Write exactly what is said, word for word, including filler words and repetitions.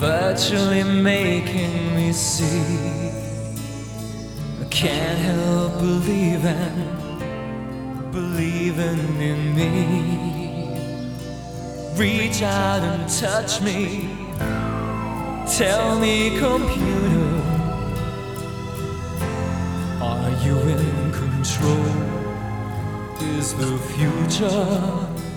virtually making me see. I can't help believing, believing in me. Reach out and touch me. Tell me, computer, are you in control? Is the future